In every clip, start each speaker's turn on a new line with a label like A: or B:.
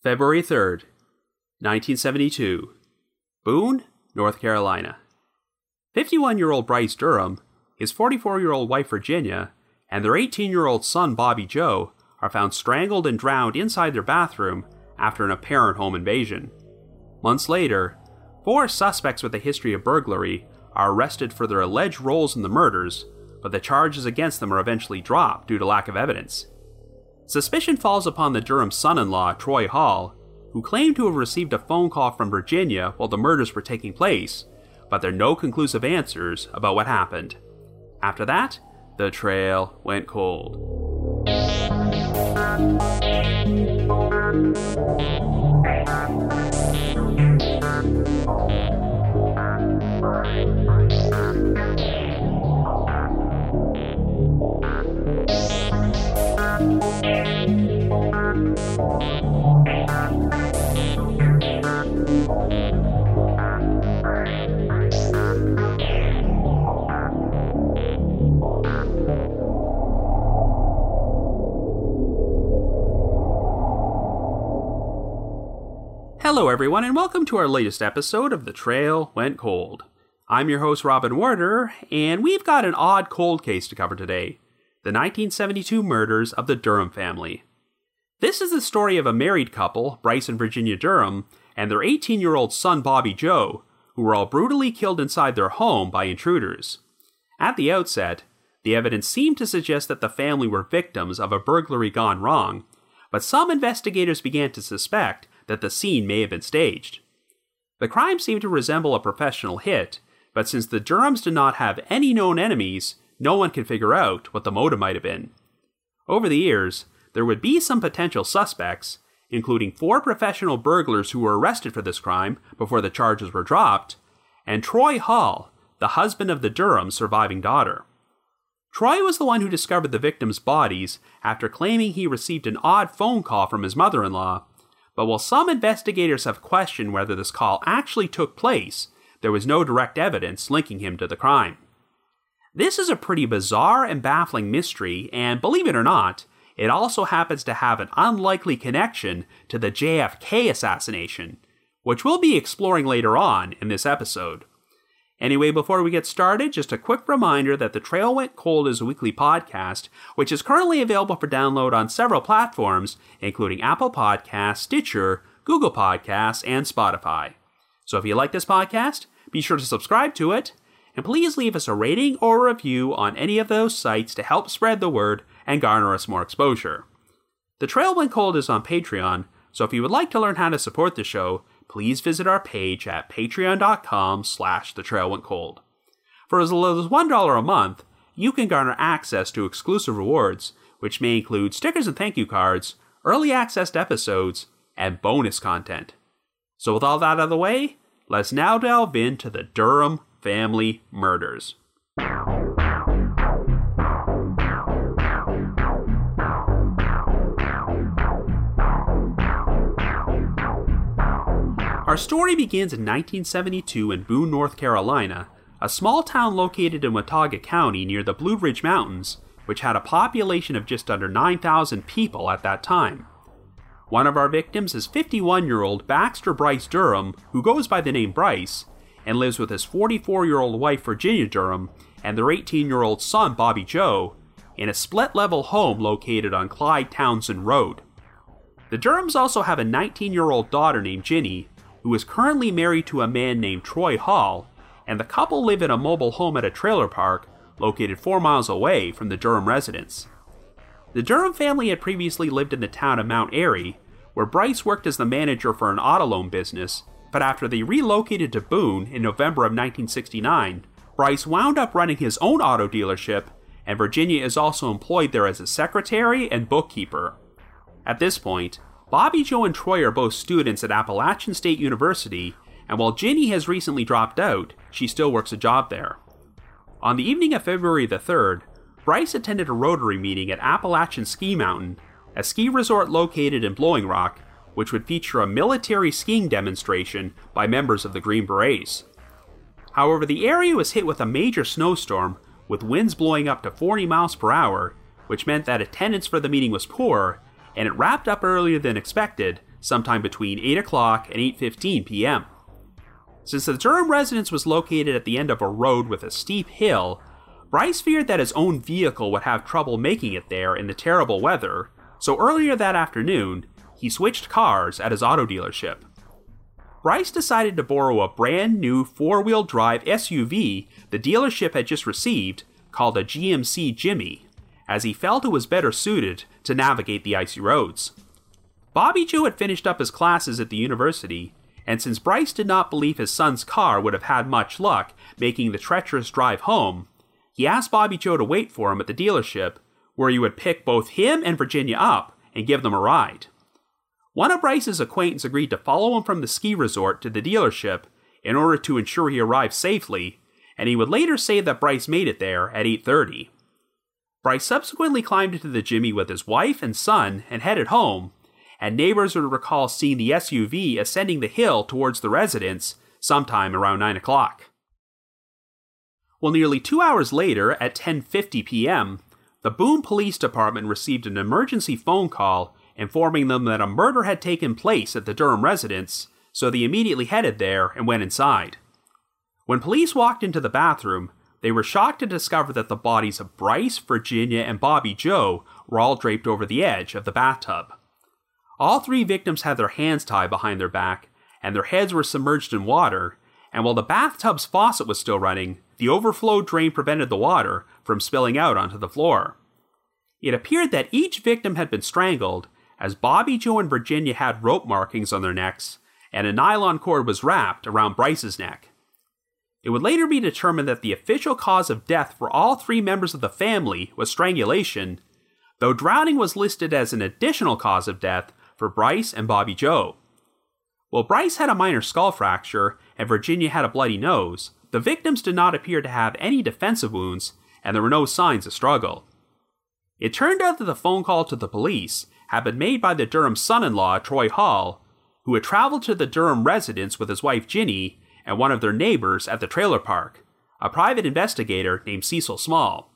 A: February 3rd, 1972. Boone, North Carolina. 51-year-old Bryce Durham, his 44-year-old wife Virginia, and their 18-year-old son Bobby Joe are found strangled and drowned inside their bathroom after an apparent home invasion. Months later, 4 suspects with a history of burglary are arrested for their alleged roles in the murders, but the charges against them are eventually dropped due to lack of evidence. Suspicion falls upon the Durham son-in-law, Troy Hall, who claimed to have received a phone call from Virginia while the murders were taking place, but there are no conclusive answers about what happened. After that, the trail went cold. Hello everyone, and welcome to our latest episode of The Trail Went Cold. I'm your host Robin Warder, and we've got an odd cold case to cover today. The 1972 murders of the Durham family. This is the story of a married couple, Bryce and Virginia Durham, and their 18-year-old son Bobby Joe, who were all brutally killed inside their home by intruders. At the outset, the evidence seemed to suggest that the family were victims of a burglary gone wrong, but some investigators began to suspect that the scene may have been staged. The crime seemed to resemble a professional hit, but since the Durhams did not have any known enemies, no one could figure out what the motive might have been. Over the years, there would be some potential suspects, including 4 professional burglars who were arrested for this crime before the charges were dropped, and Troy Hall, the husband of the Durham's surviving daughter. Troy was the one who discovered the victims' bodies after claiming he received an odd phone call from his mother-in-law, but while some investigators have questioned whether this call actually took place, there was no direct evidence linking him to the crime. This is a pretty bizarre and baffling mystery, and believe it or not, it also happens to have an unlikely connection to the JFK assassination, which we'll be exploring later on in this episode. Anyway, before we get started, just a quick reminder that The Trail Went Cold is a weekly podcast, which is currently available for download on several platforms, including Apple Podcasts, Stitcher, Google Podcasts, and Spotify. So if you like this podcast, be sure to subscribe to it, and please leave us a rating or a review on any of those sites to help spread the word and garner us more exposure. The Trail Went Cold is on Patreon, so if you would like to learn how to support the show, please visit our page at patreon.com/thetrailwentcold. For as little as $1 a month, you can garner access to exclusive rewards, which may include stickers and thank you cards, early access to episodes, and bonus content. So with all that out of the way, let's now delve into the Durham family murders. Our story begins in 1972 in Boone, North Carolina, a small town located in Watauga County near the Blue Ridge Mountains, which had a population of just under 9,000 people at that time. One of our victims is 51-year-old Baxter Bryce Durham, who goes by the name Bryce, and lives with his 44-year-old wife Virginia Durham and their 18-year-old son Bobby Joe in a split-level home located on Clyde Townsend Road. The Durhams also have a 19-year-old daughter named Ginny, who is currently married to a man named Troy Hall, and the couple live in a mobile home at a trailer park located 4 miles away from the Durham residence. The Durham family had previously lived in the town of Mount Airy, where Bryce worked as the manager for an auto loan business, but after they relocated to Boone in November of 1969, Bryce wound up running his own auto dealership, and Virginia is also employed there as a secretary and bookkeeper. At this point, Bobby Joe and Troy are both students at Appalachian State University, and while Ginny has recently dropped out, she still works a job there. On the evening of February the 3rd, Bryce attended a Rotary meeting at Appalachian Ski Mountain, a ski resort located in Blowing Rock, which would feature a military skiing demonstration by members of the Green Berets. However, the area was hit with a major snowstorm, with winds blowing up to 40 miles per hour, which meant that attendance for the meeting was poor, and it wrapped up earlier than expected, sometime between 8 o'clock and 8:15 p.m. Since the Durham residence was located at the end of a road with a steep hill, Bryce feared that his own vehicle would have trouble making it there in the terrible weather, so earlier that afternoon, he switched cars at his auto dealership. Bryce decided to borrow a brand new four-wheel drive SUV the dealership had just received, called a GMC Jimmy, as he felt it was better suited to navigate the icy roads. Bobby Joe had finished up his classes at the university, and since Bryce did not believe his son's car would have had much luck making the treacherous drive home, he asked Bobby Joe to wait for him at the dealership, where he would pick both him and Virginia up and give them a ride. One of Bryce's acquaintances agreed to follow him from the ski resort to the dealership in order to ensure he arrived safely, and he would later say that Bryce made it there at 8:30. Bryce subsequently climbed into the Jimmy with his wife and son and headed home, and neighbors would recall seeing the SUV ascending the hill towards the residence sometime around 9 o'clock. Well, nearly 2 hours later, at 10:50 p.m., the Boone Police Department received an emergency phone call informing them that a murder had taken place at the Durham residence, so they immediately headed there and went inside. When police walked into the bathroom, they were shocked to discover that the bodies of Bryce, Virginia, and Bobby Joe were all draped over the edge of the bathtub. All three victims had their hands tied behind their back, and their heads were submerged in water, and while the bathtub's faucet was still running, the overflow drain prevented the water from spilling out onto the floor. It appeared that each victim had been strangled, as Bobby Joe and Virginia had rope markings on their necks, and a nylon cord was wrapped around Bryce's neck. It would later be determined that the official cause of death for all three members of the family was strangulation, though drowning was listed as an additional cause of death for Bryce and Bobby Joe. While Bryce had a minor skull fracture and Virginia had a bloody nose, the victims did not appear to have any defensive wounds, and there were no signs of struggle. It turned out that the phone call to the police had been made by the Durham son-in-law, Troy Hall, who had traveled to the Durham residence with his wife Ginny and one of their neighbors at the trailer park, a private investigator named Cecil Small.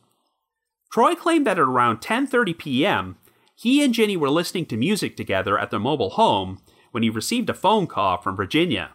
A: Troy claimed that at around 10:30 p.m., he and Ginny were listening to music together at their mobile home when he received a phone call from Virginia.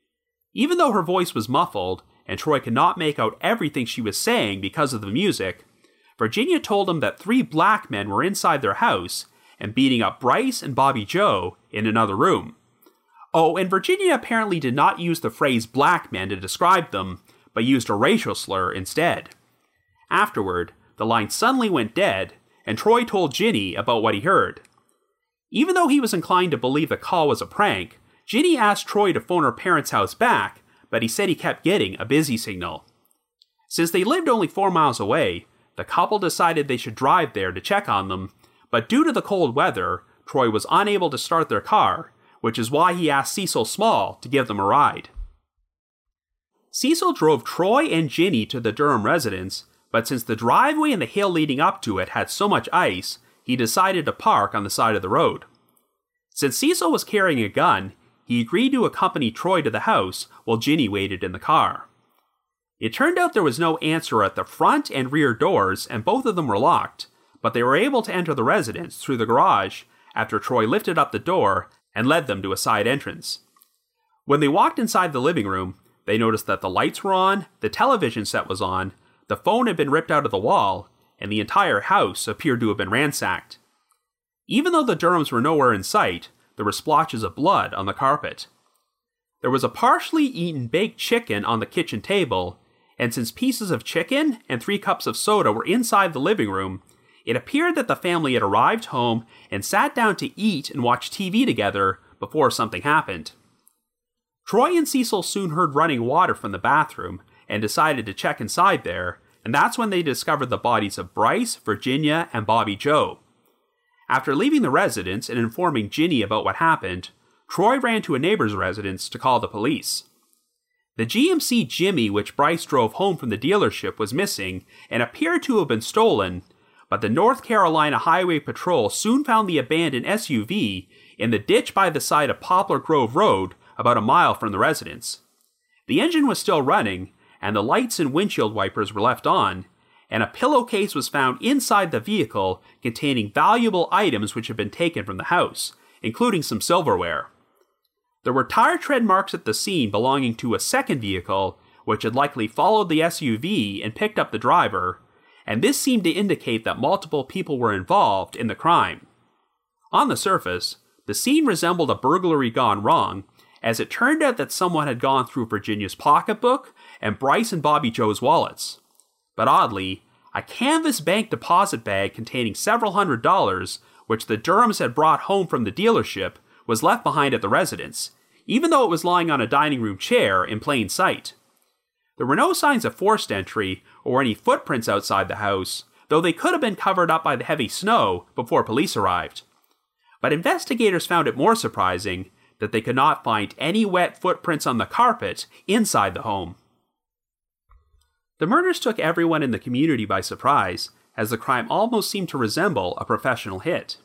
A: Even though her voice was muffled and Troy could not make out everything she was saying because of the music, Virginia told him that 3 black men were inside their house and beating up Bryce and Bobby Joe in another room. Oh, and Virginia apparently did not use the phrase black men to describe them, but used a racial slur instead. Afterward, the line suddenly went dead, and Troy told Ginny about what he heard. Even though he was inclined to believe the call was a prank, Ginny asked Troy to phone her parents' house back, but he said he kept getting a busy signal. Since they lived only 4 miles away, the couple decided they should drive there to check on them, but due to the cold weather, Troy was unable to start their car, which is why he asked Cecil Small to give them a ride. Cecil drove Troy and Ginny to the Durham residence, but since the driveway and the hill leading up to it had so much ice, he decided to park on the side of the road. Since Cecil was carrying a gun, he agreed to accompany Troy to the house while Ginny waited in the car. It turned out there was no answer at the front and rear doors, and both of them were locked, but they were able to enter the residence through the garage after Troy lifted up the door and led them to a side entrance. When they walked inside the living room, they noticed that the lights were on, the television set was on, the phone had been ripped out of the wall, and the entire house appeared to have been ransacked. Even though the Durhams were nowhere in sight, there were splotches of blood on the carpet. There was a partially eaten baked chicken on the kitchen table, and since pieces of chicken and 3 cups of soda were inside the living room, it appeared that the family had arrived home and sat down to eat and watch TV together before something happened. Troy and Cecil soon heard running water from the bathroom and decided to check inside there, and that's when they discovered the bodies of Bryce, Virginia, and Bobby Joe. After leaving the residence and informing Ginny about what happened, Troy ran to a neighbor's residence to call the police. The GMC Jimmy which Bryce drove home from the dealership was missing and appeared to have been stolen, but the North Carolina Highway Patrol soon found the abandoned SUV in the ditch by the side of Poplar Grove Road about a mile from the residence. The engine was still running, and the lights and windshield wipers were left on, and a pillowcase was found inside the vehicle containing valuable items which had been taken from the house, including some silverware. There were tire tread marks at the scene belonging to a second vehicle, which had likely followed the SUV and picked up the driver, and this seemed to indicate that multiple people were involved in the crime. On the surface, the scene resembled a burglary gone wrong, as it turned out that someone had gone through Virginia's pocketbook and Bryce and Bobby Joe's wallets. But oddly, a canvas bank deposit bag containing several $100s, which the Durhams had brought home from the dealership, was left behind at the residence, even though it was lying on a dining room chair in plain sight. There were no signs of forced entry or any footprints outside the house, though they could have been covered up by the heavy snow before police arrived. But investigators found it more surprising that they could not find any wet footprints on the carpet inside the home. The murders took everyone in the community by surprise, as the crime almost seemed to resemble a professional hit.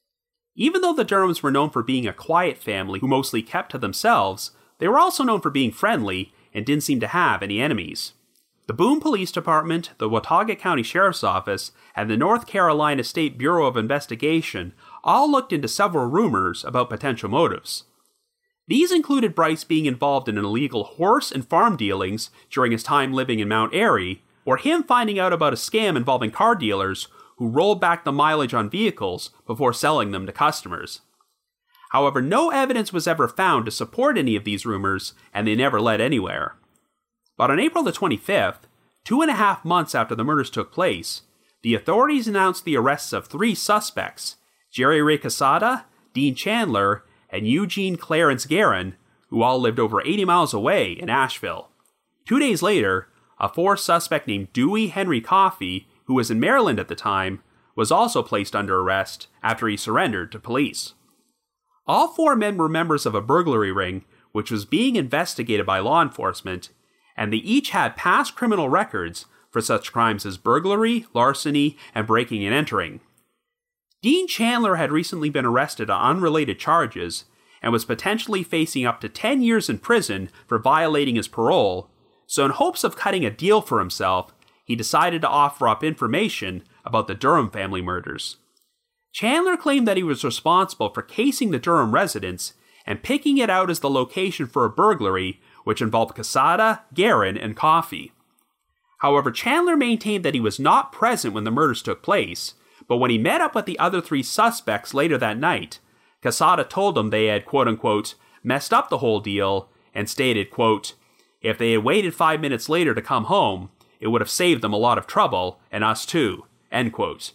A: Even though the Durhams were known for being a quiet family who mostly kept to themselves, they were also known for being friendly and didn't seem to have any enemies. The Boone Police Department, the Watauga County Sheriff's Office, and the North Carolina State Bureau of Investigation all looked into several rumors about potential motives. These included Bryce being involved in illegal horse and farm dealings during his time living in Mount Airy, or him finding out about a scam involving car dealers who rolled back the mileage on vehicles before selling them to customers. However, no evidence was ever found to support any of these rumors, and they never led anywhere. But on April the 25th, 2.5 months after the murders took place, the authorities announced the arrests of 3 suspects, Jerry Ray Quesada, Dean Chandler, and Eugene Clarence Guerin, who all lived over 80 miles away in Asheville. 2 days later, a 4th suspect named Dewey Henry Coffey, who was in Maryland at the time, was also placed under arrest after he surrendered to police. All 4 men were members of a burglary ring, which was being investigated by law enforcement, and they each had past criminal records for such crimes as burglary, larceny, and breaking and entering. Dean Chandler had recently been arrested on unrelated charges and was potentially facing up to 10 years in prison for violating his parole, so in hopes of cutting a deal for himself, he decided to offer up information about the Durham family murders. Chandler claimed that he was responsible for casing the Durham residence and picking it out as the location for a burglary which involved Quesada, Guerin, and Coffey. However, Chandler maintained that he was not present when the murders took place, but when he met up with the other 3 suspects later that night, Quesada told him they had, quote-unquote, messed up the whole deal, and stated, quote, if they had waited 5 minutes later to come home, it would have saved them a lot of trouble, and us too, end quote.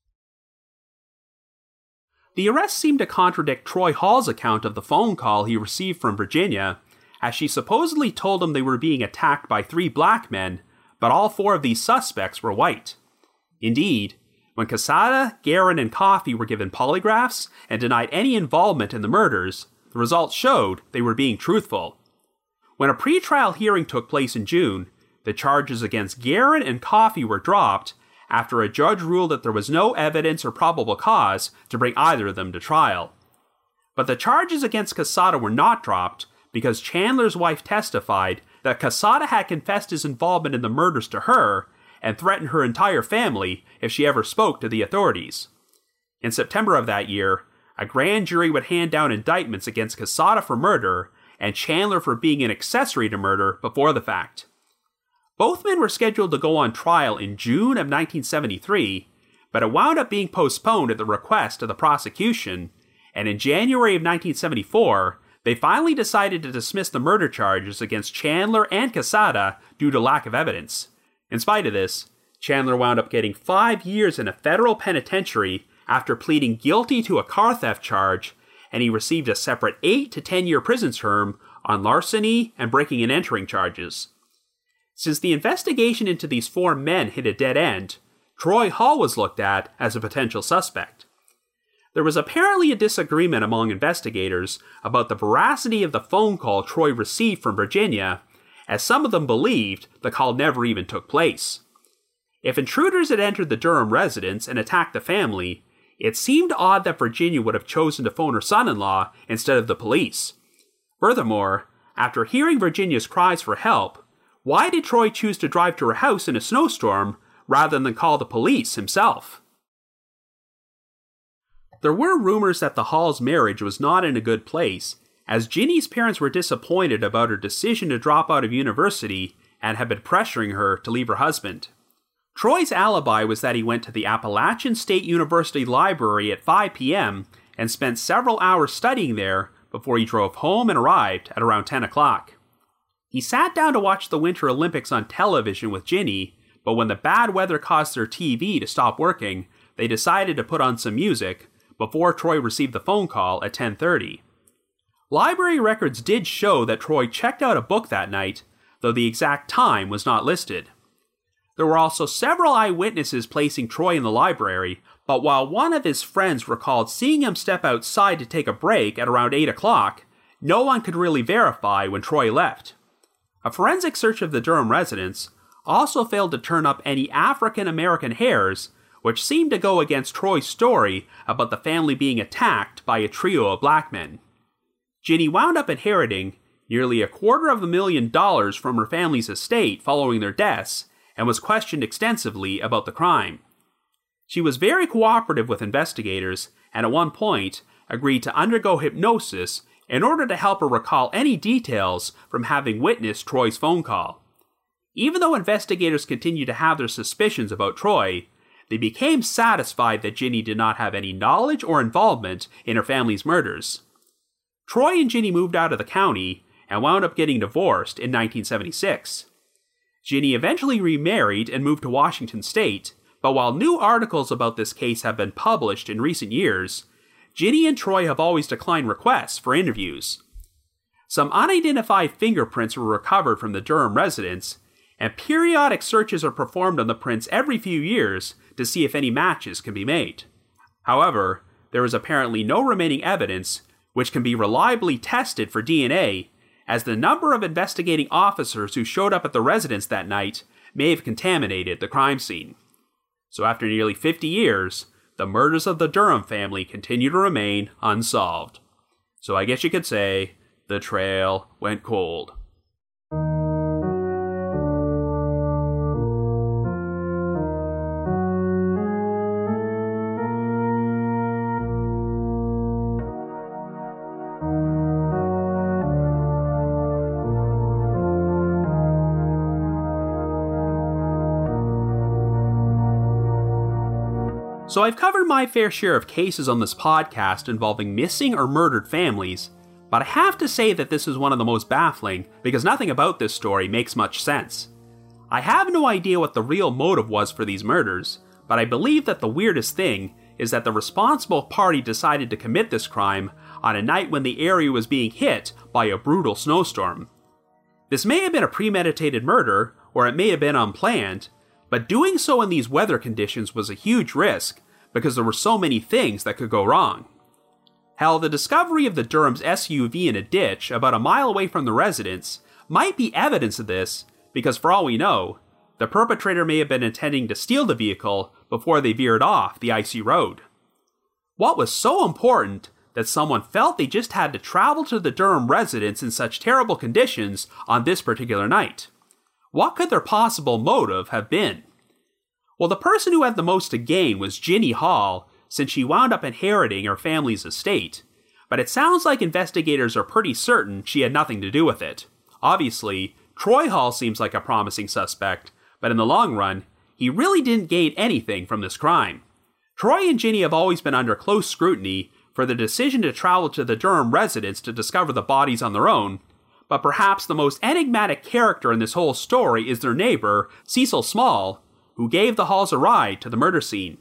A: The arrest seemed to contradict Troy Hall's account of the phone call he received from Virginia, as she supposedly told him they were being attacked by 3 black men, but all 4 of these suspects were white. Indeed, when Quesada, Guerin, and Coffey were given polygraphs and denied any involvement in the murders, the results showed they were being truthful. When a pre-trial hearing took place in June, the charges against Guerin and Coffey were dropped after a judge ruled that there was no evidence or probable cause to bring either of them to trial. But the charges against Quesada were not dropped because Chandler's wife testified that Quesada had confessed his involvement in the murders to her and threatened her entire family if she ever spoke to the authorities. In September of that year, a grand jury would hand down indictments against Quesada for murder and Chandler for being an accessory to murder before the fact. Both men were scheduled to go on trial in June of 1973, but it wound up being postponed at the request of the prosecution, and in January of 1974, they finally decided to dismiss the murder charges against Chandler and Quesada due to lack of evidence. In spite of this, Chandler wound up getting 5 years in a federal penitentiary after pleading guilty to a car theft charge, and he received a separate 8 to 10 year prison term on larceny and breaking and entering charges. Since the investigation into these 4 men hit a dead end, Troy Hall was looked at as a potential suspect. There was apparently a disagreement among investigators about the veracity of the phone call Troy received from Virginia, as some of them believed the call never even took place. If intruders had entered the Durham residence and attacked the family, it seemed odd that Virginia would have chosen to phone her son-in-law instead of the police. Furthermore, after hearing Virginia's cries for help, why did Troy choose to drive to her house in a snowstorm rather than call the police himself? There were rumors that the Hall's marriage was not in a good place, as Ginny's parents were disappointed about her decision to drop out of university and had been pressuring her to leave her husband. Troy's alibi was that he went to the Appalachian State University Library at 5 p.m. and spent several hours studying there before he drove home and arrived at around 10 o'clock. He sat down to watch the Winter Olympics on television with Ginny, but when the bad weather caused their TV to stop working, they decided to put on some music before Troy received the phone call at 10:30. Library records did show that Troy checked out a book that night, though the exact time was not listed. There were also several eyewitnesses placing Troy in the library, but while one of his friends recalled seeing him step outside to take a break at around 8 o'clock, no one could really verify when Troy left. A forensic search of the Durham residence also failed to turn up any African American hairs, which seemed to go against Troy's story about the family being attacked by a trio of black men. Ginny wound up inheriting nearly $250,000 from her family's estate following their deaths, and was questioned extensively about the crime. She was very cooperative with investigators, and at one point agreed to undergo hypnosis in order to help her recall any details from having witnessed Troy's phone call. Even though investigators continued to have their suspicions about Troy, they became satisfied that Ginny did not have any knowledge or involvement in her family's murders. Troy and Ginny moved out of the county and wound up getting divorced in 1976. Ginny eventually remarried and moved to Washington State, but while new articles about this case have been published in recent years, Ginny and Troy have always declined requests for interviews. Some unidentified fingerprints were recovered from the Durham residence, and periodic searches are performed on the prints every few years to see if any matches can be made. However, there is apparently no remaining evidence which can be reliably tested for DNA, as the number of investigating officers who showed up at the residence that night may have contaminated the crime scene. So after nearly 50 years, the murders of the Durham family continue to remain unsolved. So I guess you could say, the trail went cold. So I've covered my fair share of cases on this podcast involving missing or murdered families, but I have to say that this is one of the most baffling because nothing about this story makes much sense. I have no idea what the real motive was for these murders, but I believe that the weirdest thing is that the responsible party decided to commit this crime on a night when the area was being hit by a brutal snowstorm. This may have been a premeditated murder, or it may have been unplanned, but doing so in these weather conditions was a huge risk because there were so many things that could go wrong. Hell, the discovery of the Durham's SUV in a ditch about a mile away from the residence might be evidence of this, because for all we know, the perpetrator may have been intending to steal the vehicle before they veered off the icy road. What was so important that someone felt they just had to travel to the Durham residence in such terrible conditions on this particular night? What could their possible motive have been? Well, the person who had the most to gain was Ginny Hall, since she wound up inheriting her family's estate. But it sounds like investigators are pretty certain she had nothing to do with it. Obviously, Troy Hall seems like a promising suspect, but in the long run, he really didn't gain anything from this crime. Troy and Ginny have always been under close scrutiny for the decision to travel to the Durham residence to discover the bodies on their own, but perhaps the most enigmatic character in this whole story is their neighbor, Cecil Small, who gave the Halls a ride to the murder scene.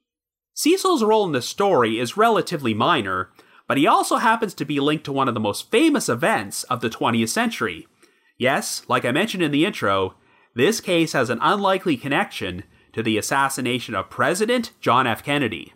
A: Cecil's role in this story is relatively minor, but he also happens to be linked to one of the most famous events of the 20th century. Yes, like I mentioned in the intro, this case has an unlikely connection to the assassination of President John F. Kennedy.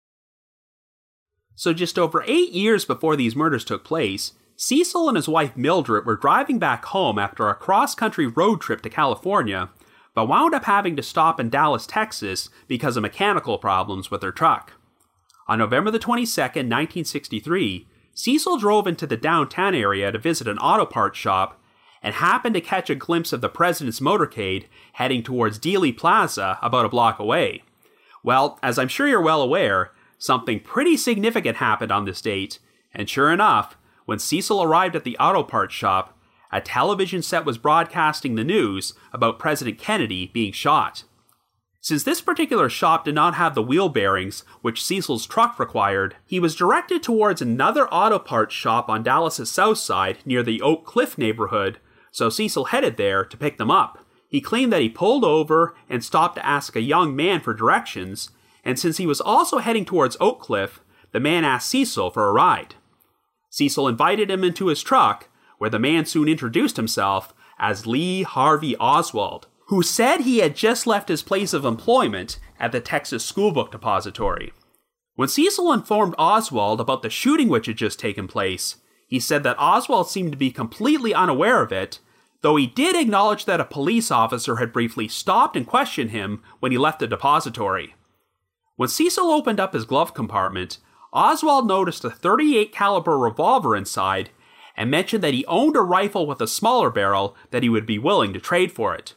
A: So just over 8 years before these murders took place, Cecil and his wife Mildred were driving back home after a cross-country road trip to California, but wound up having to stop in Dallas, Texas because of mechanical problems with their truck. On November the 22nd, 1963, Cecil drove into the downtown area to visit an auto parts shop and happened to catch a glimpse of the president's motorcade heading towards Dealey Plaza about a block away. Well, as I'm sure you're well aware, something pretty significant happened on this date, and sure enough, when Cecil arrived at the auto parts shop, a television set was broadcasting the news about President Kennedy being shot. Since this particular shop did not have the wheel bearings which Cecil's truck required, he was directed towards another auto parts shop on Dallas' south side near the Oak Cliff neighborhood, so Cecil headed there to pick them up. He claimed that he pulled over and stopped to ask a young man for directions, and since he was also heading towards Oak Cliff, the man asked Cecil for a ride. Cecil invited him into his truck, where the man soon introduced himself as Lee Harvey Oswald, who said he had just left his place of employment at the Texas Schoolbook Depository. When Cecil informed Oswald about the shooting which had just taken place, he said that Oswald seemed to be completely unaware of it, though he did acknowledge that a police officer had briefly stopped and questioned him when he left the depository. When Cecil opened up his glove compartment, Oswald noticed a .38 caliber revolver inside and mentioned that he owned a rifle with a smaller barrel that he would be willing to trade for it.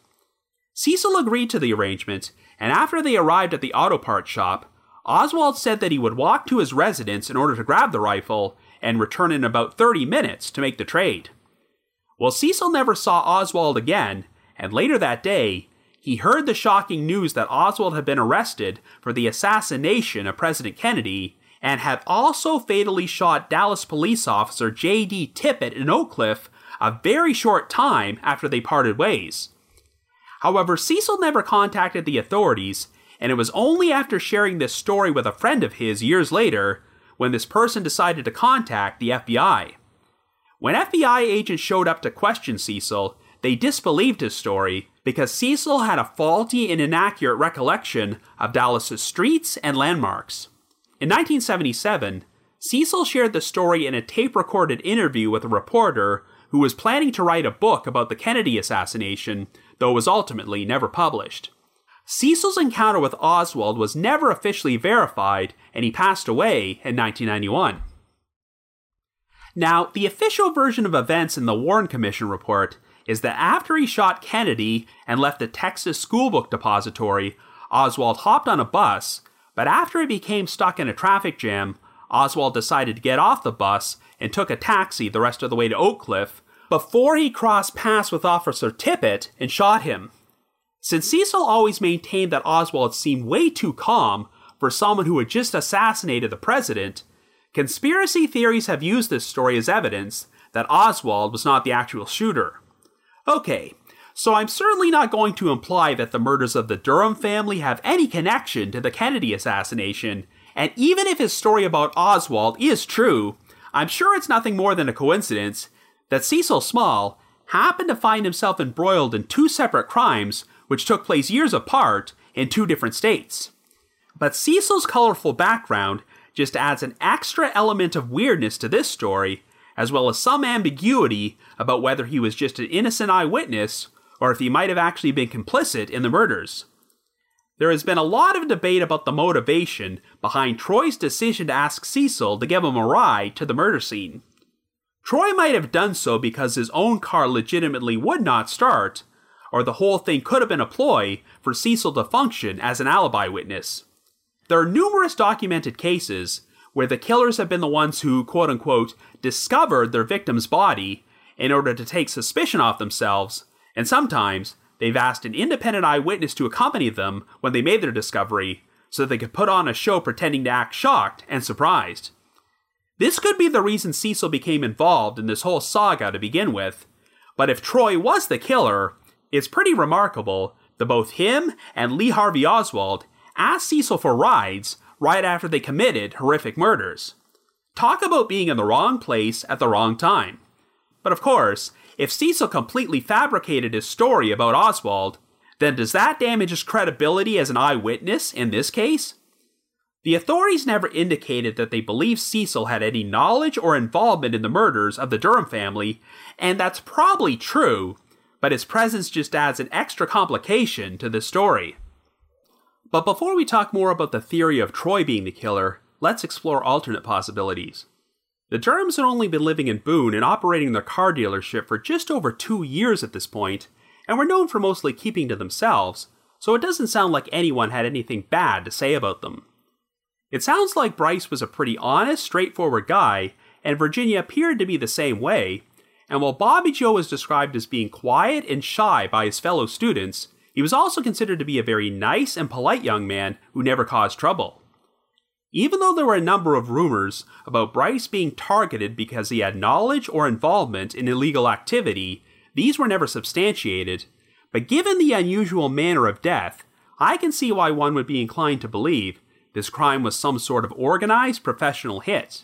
A: Cecil agreed to the arrangement, and after they arrived at the auto parts shop, Oswald said that he would walk to his residence in order to grab the rifle and return in about 30 minutes to make the trade. Well, Cecil never saw Oswald again, and later that day, he heard the shocking news that Oswald had been arrested for the assassination of President Kennedy and had also fatally shot Dallas police officer J.D. Tippit in Oak Cliff a very short time after they parted ways. However, Cecil never contacted the authorities, and it was only after sharing this story with a friend of his years later when this person decided to contact the FBI. When FBI agents showed up to question Cecil, they disbelieved his story because Cecil had a faulty and inaccurate recollection of Dallas's streets and landmarks. In 1977, Cecil shared the story in a tape-recorded interview with a reporter who was planning to write a book about the Kennedy assassination, though it was ultimately never published. Cecil's encounter with Oswald was never officially verified, and he passed away in 1991. Now, the official version of events in the Warren Commission report is that after he shot Kennedy and left the Texas Schoolbook Depository, Oswald hopped on a bus, but after he became stuck in a traffic jam, Oswald decided to get off the bus and took a taxi the rest of the way to Oak Cliff before he crossed paths with Officer Tippit and shot him. Since Cecil always maintained that Oswald seemed way too calm for someone who had just assassinated the president, conspiracy theories have used this story as evidence that Oswald was not the actual shooter. Okay, so I'm certainly not going to imply that the murders of the Durham family have any connection to the Kennedy assassination, and even if his story about Oswald is true, I'm sure it's nothing more than a coincidence that Cecil Small happened to find himself embroiled in two separate crimes which took place years apart in two different states. But Cecil's colorful background just adds an extra element of weirdness to this story, as well as some ambiguity about whether he was just an innocent eyewitness or if he might have actually been complicit in the murders. There has been a lot of debate about the motivation behind Troy's decision to ask Cecil to give him a ride to the murder scene. Troy might have done so because his own car legitimately would not start, or the whole thing could have been a ploy for Cecil to function as an alibi witness. There are numerous documented cases where the killers have been the ones who, quote-unquote, discovered their victim's body in order to take suspicion off themselves, and sometimes they've asked an independent eyewitness to accompany them when they made their discovery so that they could put on a show pretending to act shocked and surprised. This could be the reason Cecil became involved in this whole saga to begin with, but if Troy was the killer, it's pretty remarkable that both him and Lee Harvey Oswald asked Cecil for rides right after they committed horrific murders. Talk about being in the wrong place at the wrong time. But of course, if Cecil completely fabricated his story about Oswald, then does that damage his credibility as an eyewitness in this case? The authorities never indicated that they believed Cecil had any knowledge or involvement in the murders of the Durham family, and that's probably true, but his presence just adds an extra complication to this story. But before we talk more about the theory of Troy being the killer, let's explore alternate possibilities. The Durhams had only been living in Boone and operating their car dealership for just over 2 years at this point, and were known for mostly keeping to themselves, so it doesn't sound like anyone had anything bad to say about them. It sounds like Bryce was a pretty honest, straightforward guy, and Virginia appeared to be the same way, and while Bobby Joe was described as being quiet and shy by his fellow students, he was also considered to be a very nice and polite young man who never caused trouble. Even though there were a number of rumors about Bryce being targeted because he had knowledge or involvement in illegal activity, these were never substantiated, but given the unusual manner of death, I can see why one would be inclined to believe this crime was some sort of organized professional hit.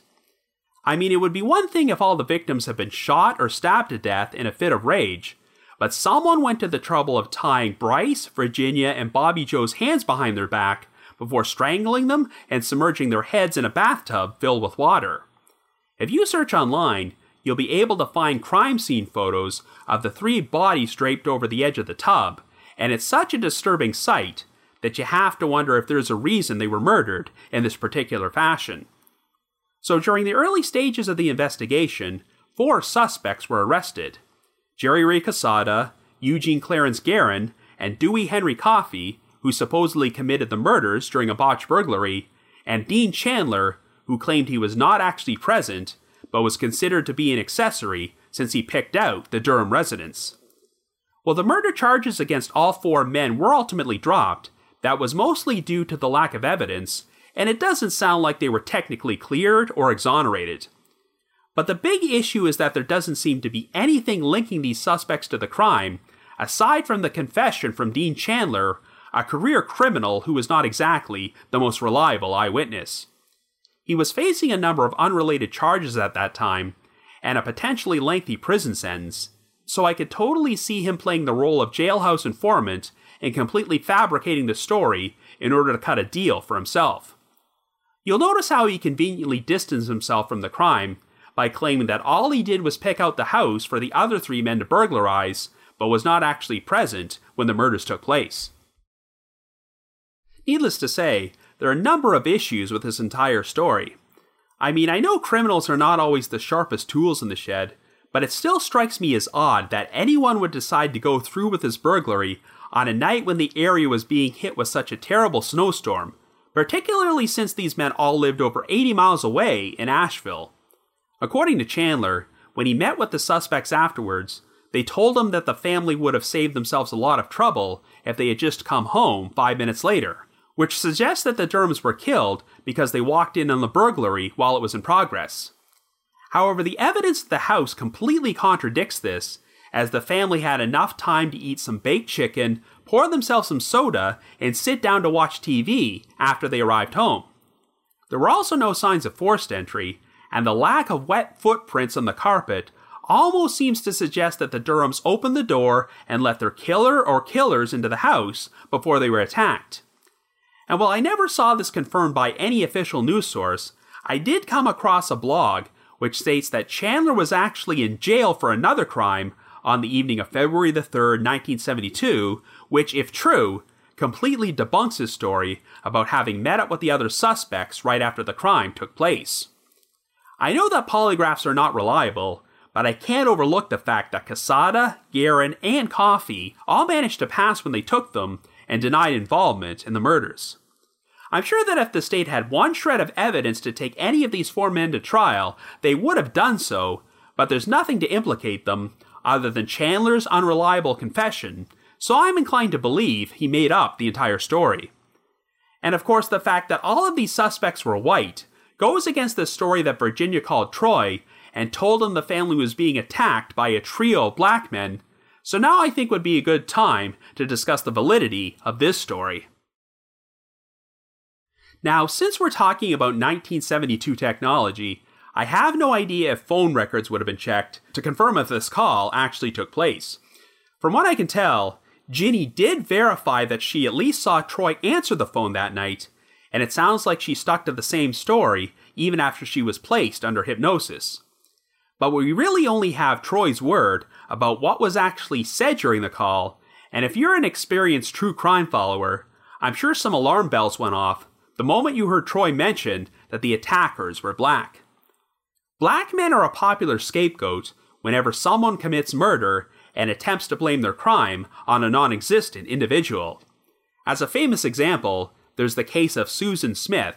A: I mean, it would be one thing if all the victims had been shot or stabbed to death in a fit of rage, but someone went to the trouble of tying Bryce, Virginia, and Bobby Joe's hands behind their back before strangling them and submerging their heads in a bathtub filled with water. If you search online, you'll be able to find crime scene photos of the 3 bodies draped over the edge of the tub, and it's such a disturbing sight that you have to wonder if there's a reason they were murdered in this particular fashion. So during the early stages of the investigation, 4 suspects were arrested. Jerry Ray Quesada, Eugene Clarence Guerin, and Dewey Henry Coffey, who supposedly committed the murders during a botched burglary, and Dean Chandler, who claimed he was not actually present, but was considered to be an accessory since he picked out the Durham residence. While the murder charges against all 4 men were ultimately dropped, that was mostly due to the lack of evidence, and it doesn't sound like they were technically cleared or exonerated. But the big issue is that there doesn't seem to be anything linking these suspects to the crime, aside from the confession from Dean Chandler, a career criminal who was not exactly the most reliable eyewitness. He was facing a number of unrelated charges at that time, and a potentially lengthy prison sentence, so I could totally see him playing the role of jailhouse informant and completely fabricating the story in order to cut a deal for himself. You'll notice how he conveniently distanced himself from the crime by claiming that all he did was pick out the house for the other 3 men to burglarize, but was not actually present when the murders took place. Needless to say, there are a number of issues with this entire story. I mean, I know criminals are not always the sharpest tools in the shed, but it still strikes me as odd that anyone would decide to go through with this burglary on a night when the area was being hit with such a terrible snowstorm, particularly since these men all lived over 80 miles away in Asheville. According to Chandler, when he met with the suspects afterwards, they told him that the family would have saved themselves a lot of trouble if they had just come home 5 minutes later, which suggests that the Durhams were killed because they walked in on the burglary while it was in progress. However, the evidence at the house completely contradicts this, as the family had enough time to eat some baked chicken, pour themselves some soda, and sit down to watch TV after they arrived home. There were also no signs of forced entry, and the lack of wet footprints on the carpet almost seems to suggest that the Durhams opened the door and let their killer or killers into the house before they were attacked. And while I never saw this confirmed by any official news source, I did come across a blog which states that Chandler was actually in jail for another crime on the evening of February the 3rd, 1972, which, if true, completely debunks his story about having met up with the other suspects right after the crime took place. I know that polygraphs are not reliable, but I can't overlook the fact that Quesada, Guerin, and Coffey all managed to pass when they took them and denied involvement in the murders. I'm sure that if the state had one shred of evidence to take any of these 4 men to trial, they would have done so, but there's nothing to implicate them other than Chandler's unreliable confession, so I'm inclined to believe he made up the entire story. And of course, the fact that all of these suspects were white goes against the story that Virginia called Troy and told him the family was being attacked by a trio of black men, so now I think would be a good time to discuss the validity of this story. Now, since we're talking about 1972 technology, I have no idea if phone records would have been checked to confirm if this call actually took place. From what I can tell, Ginny did verify that she at least saw Troy answer the phone that night, and it sounds like she stuck to the same story even after she was placed under hypnosis. But we really only have Troy's word about what was actually said during the call, and if you're an experienced true crime follower, I'm sure some alarm bells went off the moment you heard Troy mention that the attackers were black. Black men are a popular scapegoat whenever someone commits murder and attempts to blame their crime on a non-existent individual. As a famous example, there's the case of Susan Smith,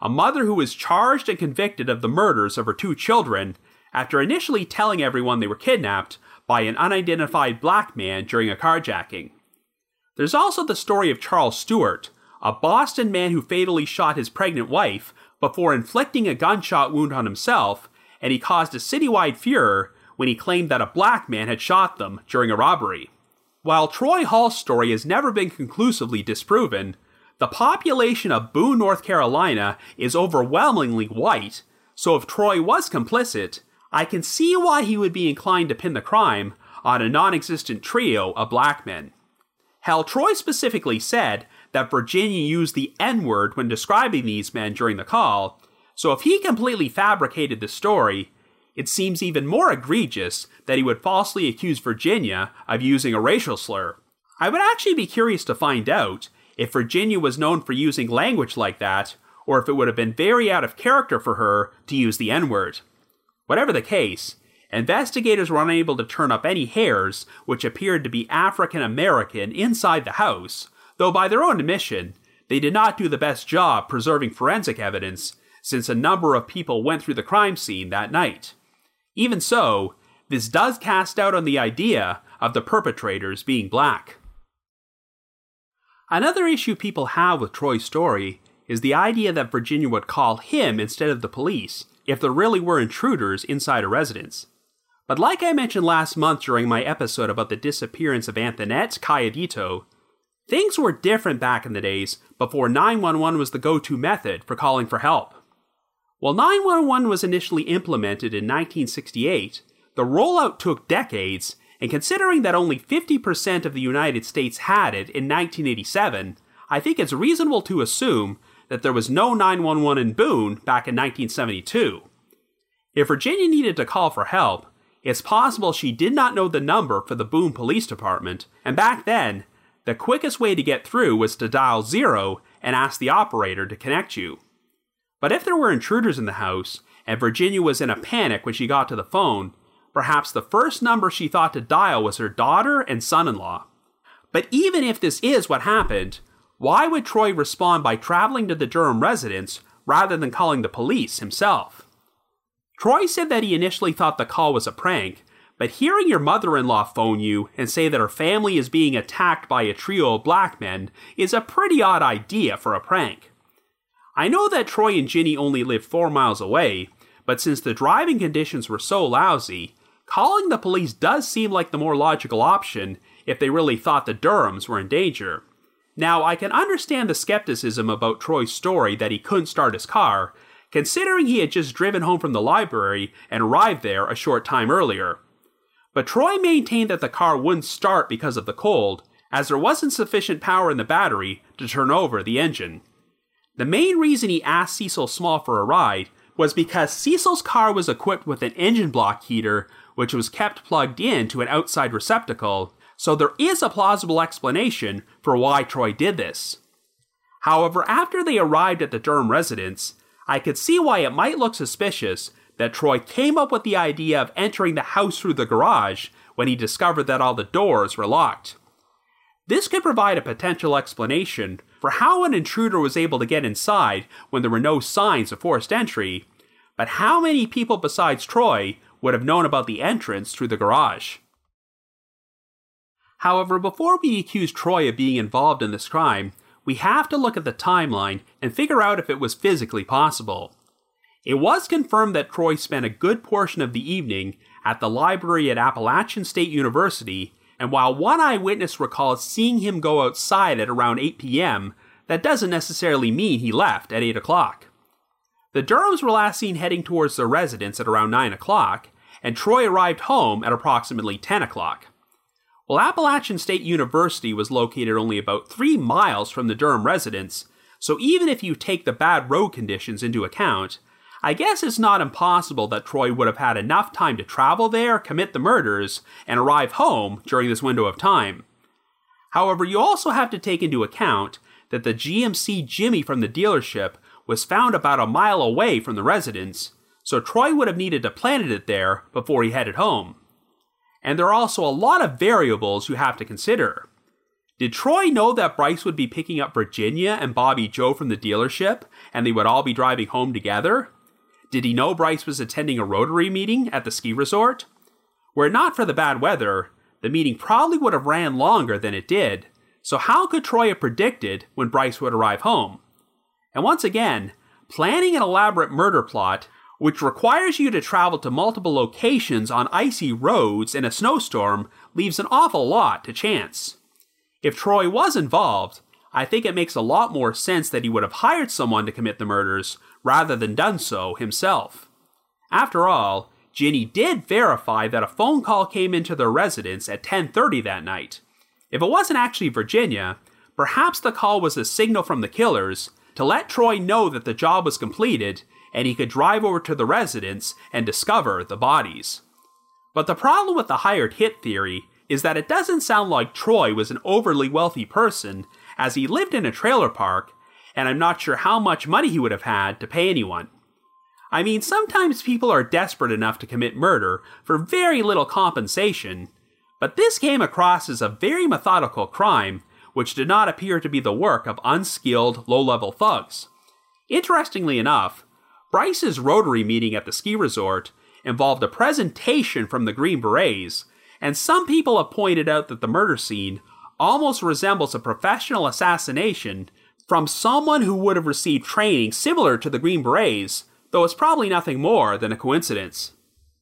A: a mother who was charged and convicted of the murders of her 2 children after initially telling everyone they were kidnapped by an unidentified black man during a carjacking. There's also the story of Charles Stewart, a Boston man who fatally shot his pregnant wife before inflicting a gunshot wound on himself, and he caused a citywide furor when he claimed that a black man had shot them during a robbery. While Troy Hall's story has never been conclusively disproven, the population of Boone, North Carolina is overwhelmingly white, so if Troy was complicit, I can see why he would be inclined to pin the crime on a non-existent trio of black men. Hell, Troy specifically said that Virginia used the N-word when describing these men during the call, so if he completely fabricated the story, it seems even more egregious that he would falsely accuse Virginia of using a racial slur. I would actually be curious to find out if Virginia was known for using language like that, or if it would have been very out of character for her to use the N-word. Whatever the case, investigators were unable to turn up any hairs which appeared to be African American inside the house, though by their own admission, they did not do the best job preserving forensic evidence since a number of people went through the crime scene that night. Even so, this does cast doubt on the idea of the perpetrators being black. Another issue people have with Troy's story is the idea that Virginia would call him instead of the police if there really were intruders inside a residence. But like I mentioned last month during my episode about the disappearance of Antoinette Cayadito, things were different back in the days before 911 was the go-to method for calling for help. While 911 was initially implemented in 1968, the rollout took decades, and considering that only 50% of the United States had it in 1987, I think it's reasonable to assume that there was no 911 in Boone back in 1972. If Virginia needed to call for help, it's possible she did not know the number for the Boone Police Department, and back then, the quickest way to get through was to dial 0 and ask the operator to connect you. But if there were intruders in the house, and Virginia was in a panic when she got to the phone, perhaps the first number she thought to dial was her daughter and son-in-law. But even if this is what happened, why would Troy respond by traveling to the Durham residence rather than calling the police himself? Troy said that he initially thought the call was a prank, but hearing your mother-in-law phone you and say that her family is being attacked by a trio of black men is a pretty odd idea for a prank. I know that Troy and Ginny only lived 4 miles away, but since the driving conditions were so lousy, calling the police does seem like the more logical option if they really thought the Durhams were in danger. Now, I can understand the skepticism about Troy's story that he couldn't start his car, considering he had just driven home from the library and arrived there a short time earlier. But Troy maintained that the car wouldn't start because of the cold, as there wasn't sufficient power in the battery to turn over the engine. The main reason he asked Cecil Small for a ride was because Cecil's car was equipped with an engine block heater, which was kept plugged in to an outside receptacle, so there is a plausible explanation for why Troy did this. However, after they arrived at the Durham residence, I could see why it might look suspicious that Troy came up with the idea of entering the house through the garage when he discovered that all the doors were locked. This could provide a potential explanation for how an intruder was able to get inside when there were no signs of forced entry, but how many people besides Troy would have known about the entrance through the garage? However, before we accuse Troy of being involved in this crime, we have to look at the timeline and figure out if it was physically possible. It was confirmed that Troy spent a good portion of the evening at the library at Appalachian State University, and while one eyewitness recalls seeing him go outside at around 8 p.m., that doesn't necessarily mean he left at 8 o'clock. The Durhams were last seen heading towards their residence at around 9 o'clock, and Troy arrived home at approximately 10 o'clock. Well, Appalachian State University was located only about 3 miles from the Durham residence, so even if you take the bad road conditions into account, I guess it's not impossible that Troy would have had enough time to travel there, commit the murders, and arrive home during this window of time. However, you also have to take into account that the GMC Jimmy from the dealership was found about a mile away from the residence, so Troy would have needed to plant it there before he headed home. And there are also a lot of variables you have to consider. Did Troy know that Bryce would be picking up Virginia and Bobby Joe from the dealership, and they would all be driving home together? Did he know Bryce was attending a Rotary meeting at the ski resort? Were it not for the bad weather, the meeting probably would have ran longer than it did, so how could Troy have predicted when Bryce would arrive home? And once again, planning an elaborate murder plot, which requires you to travel to multiple locations on icy roads in a snowstorm, leaves an awful lot to chance. If Troy was involved, I think it makes a lot more sense that he would have hired someone to commit the murders rather than done so himself. After all, Ginny did verify that a phone call came into their residence at 10:30 that night. If it wasn't actually Virginia, perhaps the call was a signal from the killers to let Troy know that the job was completed and he could drive over to the residence and discover the bodies. But the problem with the hired hit theory is that it doesn't sound like Troy was an overly wealthy person, as he lived in a trailer park, and I'm not sure how much money he would have had to pay anyone. I mean, sometimes people are desperate enough to commit murder for very little compensation, but this came across as a very methodical crime, which did not appear to be the work of unskilled, low-level thugs. Interestingly enough, Bryce's Rotary meeting at the ski resort involved a presentation from the Green Berets, and some people have pointed out that the murder scene almost resembles a professional assassination from someone who would have received training similar to the Green Berets, though it's probably nothing more than a coincidence.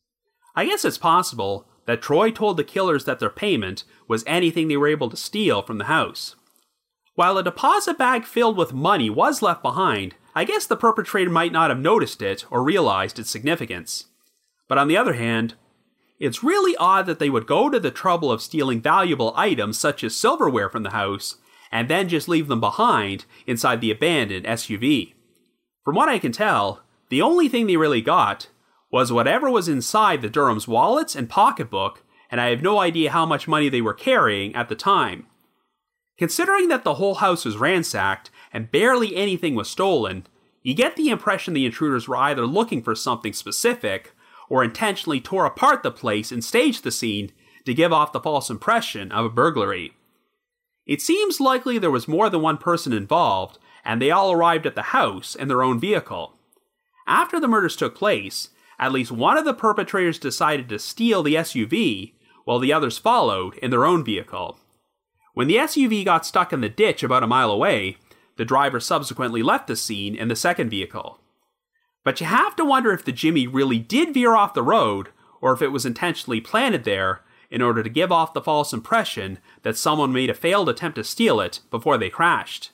A: I guess it's possible that Troy told the killers that their payment was anything they were able to steal from the house. While a deposit bag filled with money was left behind, I guess the perpetrator might not have noticed it or realized its significance. But on the other hand, it's really odd that they would go to the trouble of stealing valuable items such as silverware from the house, and then just leave them behind inside the abandoned SUV. From what I can tell, the only thing they really got was whatever was inside the Durham's wallets and pocketbook, and I have no idea how much money they were carrying at the time. Considering that the whole house was ransacked and barely anything was stolen, you get the impression the intruders were either looking for something specific or intentionally tore apart the place and staged the scene to give off the false impression of a burglary. It seems likely there was more than one person involved, and they all arrived at the house in their own vehicle. After the murders took place, at least one of the perpetrators decided to steal the SUV, while the others followed in their own vehicle. When the SUV got stuck in the ditch about a mile away, the driver subsequently left the scene in the second vehicle. But you have to wonder if the Jimmy really did veer off the road, or if it was intentionally planted there in order to give off the false impression that someone made a failed attempt to steal it before they crashed.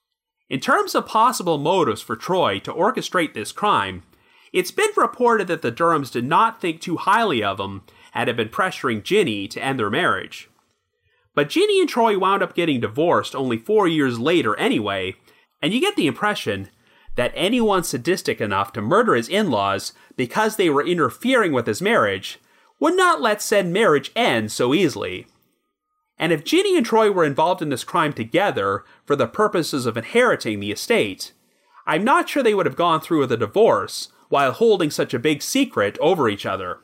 A: In terms of possible motives for Troy to orchestrate this crime, it's been reported that the Durhams did not think too highly of him and had been pressuring Ginny to end their marriage. But Ginny and Troy wound up getting divorced only 4 years later anyway, and you get the impression that anyone sadistic enough to murder his in-laws because they were interfering with his marriage would not let said marriage end so easily. And if Ginny and Troy were involved in this crime together for the purposes of inheriting the estate, I'm not sure they would have gone through with a divorce while holding such a big secret over each other.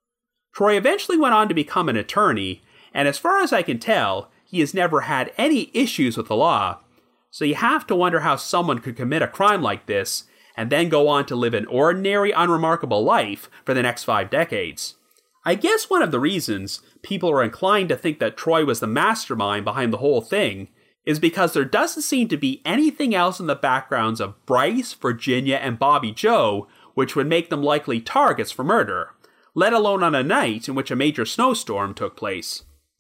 A: Troy eventually went on to become an attorney, and as far as I can tell, he has never had any issues with the law, so you have to wonder how someone could commit a crime like this and then go on to live an ordinary, unremarkable life for the next 5 decades. I guess one of the reasons people are inclined to think that Troy was the mastermind behind the whole thing is because there doesn't seem to be anything else in the backgrounds of Bryce, Virginia, and Bobby Joe which would make them likely targets for murder, let alone on a night in which a major snowstorm took place.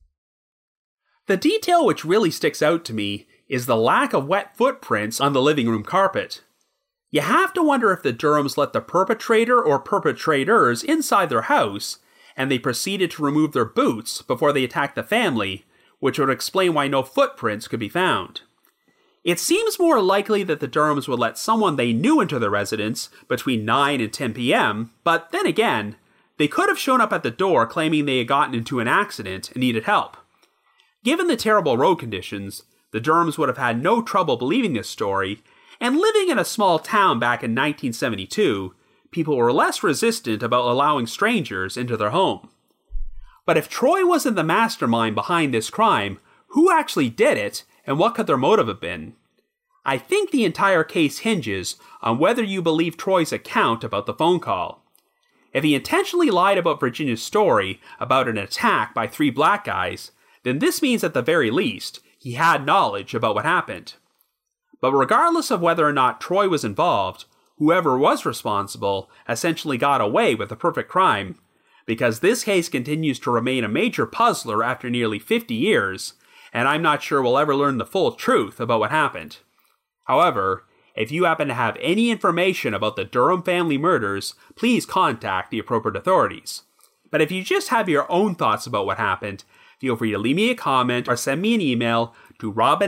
A: The detail which really sticks out to me is the lack of wet footprints on the living room carpet. You have to wonder if the Durhams let the perpetrator or perpetrators inside their house, and they proceeded to remove their boots before they attacked the family, which would explain why no footprints could be found. It seems more likely that the Durhams would let someone they knew into their residence between 9 and 10 p.m., but then again, they could have shown up at the door claiming they had gotten into an accident and needed help. Given the terrible road conditions, the Durhams would have had no trouble believing this story, and living in a small town back in 1972, people were less resistant about allowing strangers into their home. But if Troy wasn't the mastermind behind this crime, Who actually did it, and what could their motive have been? I think the entire case hinges on whether you believe Troy's account about the phone call. If he intentionally lied about Virginia's story about an attack by 3 black guys, then this means at the very least, he had knowledge about what happened. But regardless of whether or not Troy was involved, whoever was responsible essentially got away with a perfect crime, because this case continues to remain a major puzzler after nearly 50 years, and I'm not sure we'll ever learn the full truth about what happened. However, if you happen to have any information about the Durham family murders, please contact the appropriate authorities. But if you just have your own thoughts about what happened, feel free to leave me a comment or send me an email to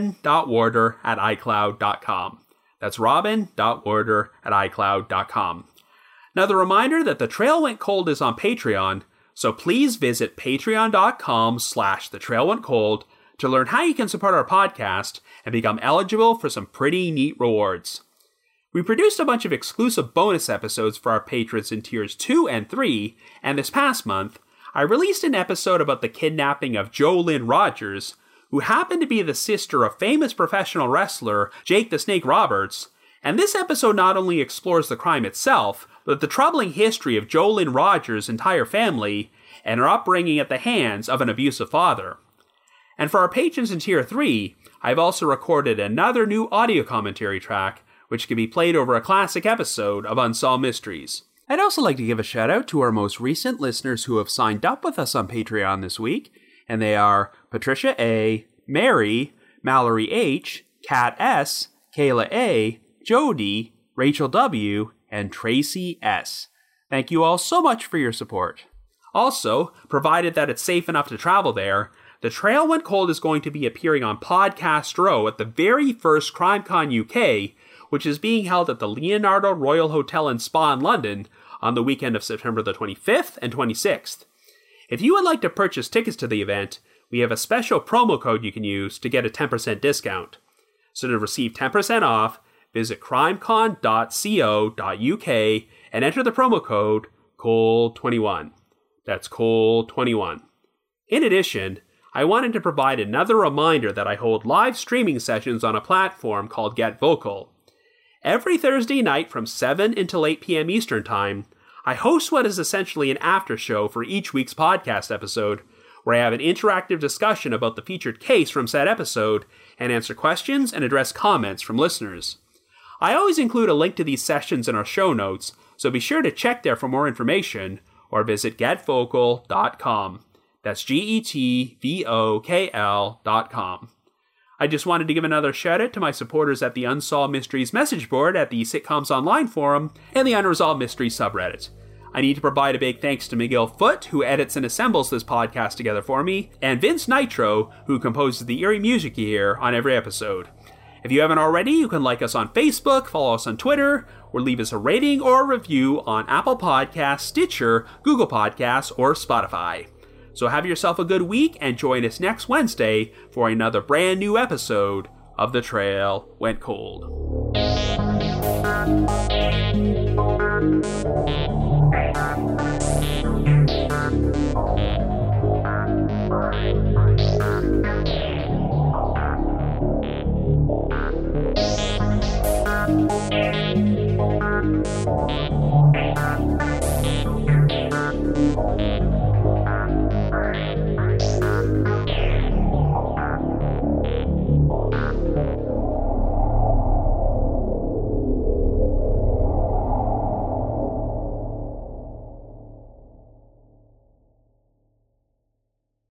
A: robin.warder@icloud.com. That's robin.warder@icloud.com. Now, the reminder that The Trail Went Cold is on Patreon, so please visit patreon.com/thetrailwentcold to learn how you can support our podcast and become eligible for some pretty neat rewards. We produced a bunch of exclusive bonus episodes for our patrons in tiers 2 and 3, and this past month, I released an episode about the kidnapping of JoLynn Rogers, who happened to be the sister of famous professional wrestler Jake the Snake Roberts, and this episode not only explores the crime itself, but the troubling history of JoLynn Rogers' entire family and her upbringing at the hands of an abusive father. And for our patrons in Tier 3, I've also recorded another new audio commentary track, which can be played over a classic episode of Unsolved Mysteries. I'd also like to give a shout out to our most recent listeners who have signed up with us on Patreon this week, and they are Patricia A., Mary, Mallory H., Kat S., Kayla A., Jody, Rachel W., and Tracy S. Thank you all so much for your support. Also, provided that it's safe enough to travel there, The Trail Went Cold is going to be appearing on Podcast Row at the very first CrimeCon UK, which is being held at the Leonardo Royal Hotel and Spa in London on the weekend of September the 25th and 26th. If you would like to purchase tickets to the event, we have a special promo code you can use to get a 10% discount. So to receive 10% off, visit crimecon.co.uk and enter the promo code COLD21. That's COLD21. In addition, I wanted to provide another reminder that I hold live streaming sessions on a platform called Get Vocal. Every Thursday night from 7 until 8 p.m. Eastern Time, I host what is essentially an after show for each week's podcast episode, where I have an interactive discussion about the featured case from said episode and answer questions and address comments from listeners. I always include a link to these sessions in our show notes, so be sure to check there for more information or visit getvocal.com. That's GETVOKL.com. I just wanted to give another shout out to my supporters at the Unsolved Mysteries message board at the Sitcoms Online forum and the Unresolved Mysteries subreddit. I need to provide a big thanks to Miguel Foote, who edits and assembles this podcast together for me, and Vince Nitro, who composes the eerie music you hear on every episode. If you haven't already, you can like us on Facebook, follow us on Twitter, or leave us a rating or a review on Apple Podcasts, Stitcher, Google Podcasts, or Spotify. So have yourself a good week and join us next Wednesday for another brand new episode of The Trail Went Cold.